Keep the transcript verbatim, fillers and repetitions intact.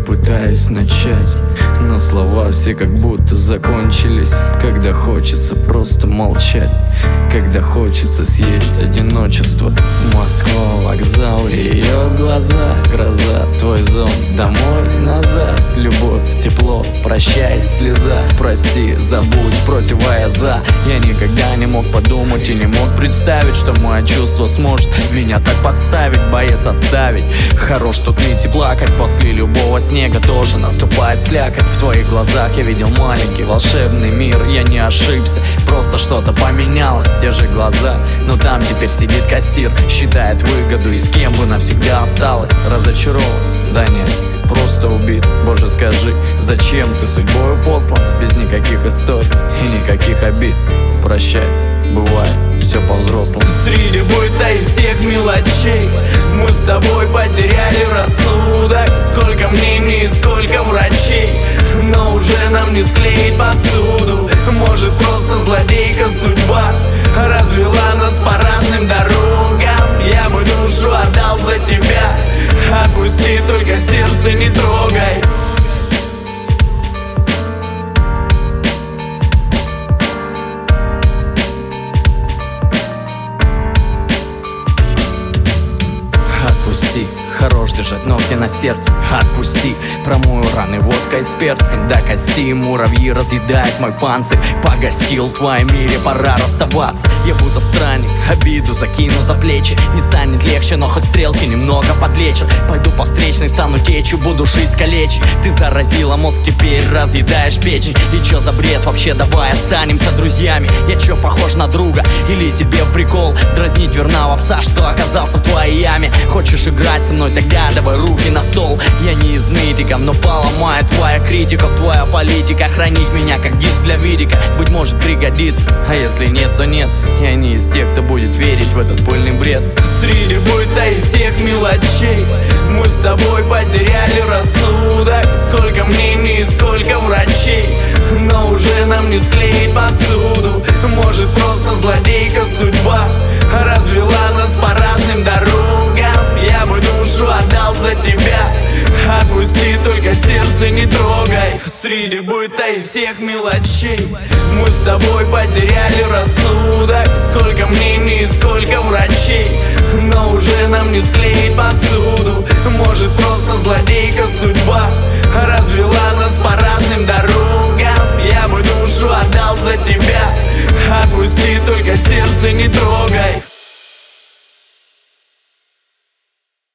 пытаюсь начать, но слова все как будто закончились. Когда хочется просто молчать, когда хочется съесть одиночество. Москва, вокзал, ее глаза, гроза, твой зон, домой, назад. Любовь, тепло, прощай, слеза. Прости, забудь, против, а я за. Я никогда не мог подумать и не мог представить, что мое чувство сможет меня так подставить. Боец отставить, хорош тут ныть и плакать. После любого снега тоже наступает слякоть. В твоих глазах я видел маленький волшебный мир. Я не ошибся, просто что-то поменялось. Те же глаза, но там теперь сидит кассир, считает выгоду и с кем бы навсегда осталась. Разочарован? Да нет, просто убит. Боже, скажи, зачем ты судьбою послан? Без никаких историй и никаких обид. Прощай, бывает, все по-взрослому. Среди быта и всех мелочей мы с тобой потеряли рассудок. Сколько мнений, сколько врачей, но уже нам не склеить посуду. Может, просто злодейка судьба развела нас по разным дорогам. Я бы душу отдал за тебя, отпусти, только сердце не трогай. Отпусти, хорош держать ногти на сердце. Отпусти, промою раны водкой с перцем до кости. Муравьи разъедают мой панцирь. Погостил в твоем мире, пора расставаться. Я будто странник, обиду закину за плечи. Не станет легче, но хоть стрелки немного подлечат. Пойду по встречной, стану течью, буду жизнь калечить. Ты заразила мозг, теперь разъедаешь печень. И чё за бред вообще, давай останемся друзьями. Я чё, похож на друга? Или тебе в прикол дразнить верного пса, что оказался в твоей яме? Хочешь играть со мной, тогда давай руки на стол. Я не из нытиков, но поломает твоя критика. Твоя политика хранить меня как диск для видика. Быть может пригодится, а если нет, то нет. Я не из тех, кто будет верить в этот пыльный бред. Среди быта и всех мелочей мы с тобой потеряли рассудок. Сколько мнений, сколько врачей, но уже нам не склеить посуду. Может, просто злодейка судьба развела нас по разным дорогам. Я бы душу отдал за тебя, отпусти, только сердце не трогай. Среди быта и всех мелочей мы с тобой потеряли рассудок. Сколько мнений, сколько врачей, но уже нам не склеить посуду. Может, просто злодейка судьба развела нас по разным дорогам. Я бы душу отдал за тебя, отпусти, только